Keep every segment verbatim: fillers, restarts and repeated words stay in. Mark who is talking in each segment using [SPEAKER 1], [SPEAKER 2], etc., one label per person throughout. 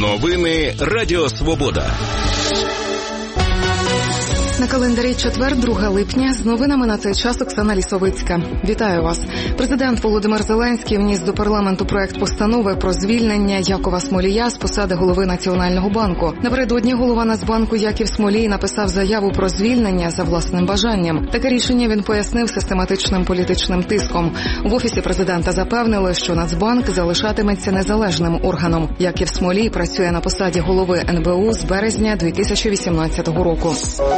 [SPEAKER 1] Новини Радіо Свобода.
[SPEAKER 2] На календарі четвер, друге липня. З новинами на цей час Оксана Лісовицька. Вітаю вас. Президент Володимир Зеленський вніс до парламенту проект постанови про звільнення Якова Смолія з посади голови Національного банку. Напередодні голова Нацбанку Яків Смолій написав заяву про звільнення за власним бажанням. Таке рішення він пояснив систематичним політичним тиском. В Офісі президента запевнили, що Нацбанк залишатиметься незалежним органом. Яків Смолій працює на посаді голови ен бе у з березня дві тисячі вісімнадцятого року.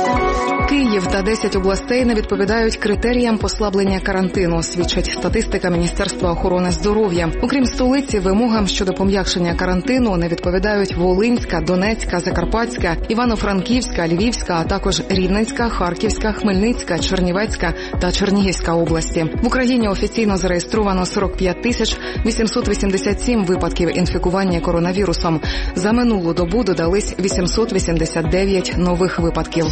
[SPEAKER 2] Київ та десять областей не відповідають критеріям послаблення карантину, свідчить статистика Міністерства охорони здоров'я. Окрім столиці, вимогам щодо пом'якшення карантину не відповідають Волинська, Донецька, Закарпатська, Івано-Франківська, Львівська, а також Рівненська, Харківська, Хмельницька, Чернівецька та Чернігівська області. В Україні офіційно зареєстровано сорок п'ять тисяч вісімсот вісімдесят сім випадків інфікування коронавірусом. За минулу добу додались вісімсот вісімдесят дев'ять нових випадків.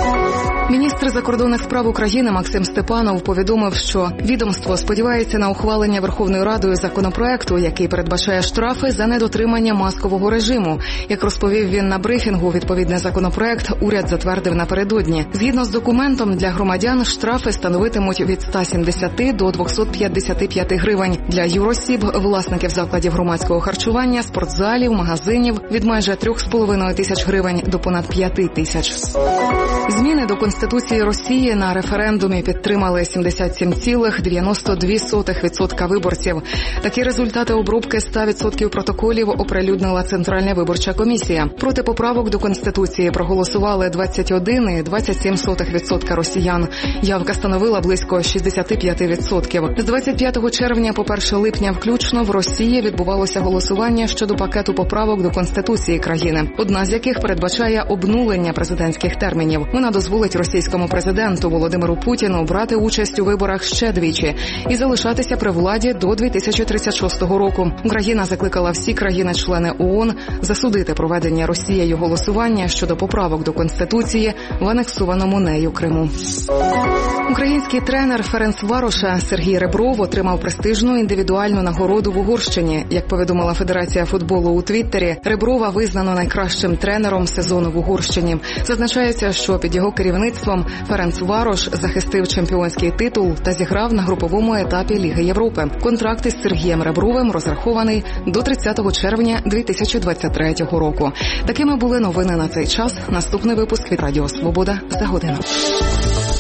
[SPEAKER 2] Міністр закордонних справ України Максим Степанов повідомив, що відомство сподівається на ухвалення Верховною Радою законопроекту, який передбачає штрафи за недотримання маскового режиму. Як розповів він на брифінгу, відповідний законопроект уряд затвердив напередодні. Згідно з документом, для громадян штрафи становитимуть від ста сімдесяти до двохсот п'ятдесяти п'яти гривень. Для юросіб, власників закладів громадського харчування, спортзалів, магазинів від майже трьох з половиною тисяч гривень до понад п'яти тисяч. Зміни до Конституції Росії на референдумі підтримали сімдесят сім цілих дев'яносто дві сотих відсотка виборців. Такі результати обробки ста відсотків протоколів оприлюднила Центральна виборча комісія. Проти поправок до Конституції проголосували двадцять один цілих двадцять сім сотих відсотка росіян. Явка становила близько шістдесят п'ять відсотків. З двадцять п'ятого червня по перше липня включно в Росії відбувалося голосування щодо пакету поправок до Конституції країни, одна з яких передбачає обнулення президентських термінів. Вона дозволить російському президенту Володимиру Путіну брати участь у виборах ще двічі і залишатися при владі до дві тисячі тридцять шостого року. Україна закликала всі країни-члени ООН засудити проведення Росією голосування щодо поправок до Конституції в анексованому нею Криму. Український тренер Ференцвароша Сергій Ребров отримав престижну індивідуальну нагороду в Угорщині. Як повідомила Федерація футболу у Твіттері, Реброва визнано найкращим тренером сезону в Угорщині. Зазначається, що під його керівництвом Ференцварош захистив чемпіонський титул та зіграв на груповому етапі Ліги Європи. Контракт із Сергієм Ребровим розрахований до тридцятого червня дві тисячі двадцять третього року. Такими були новини на цей час. Наступний випуск від Радіо Свобода за годину.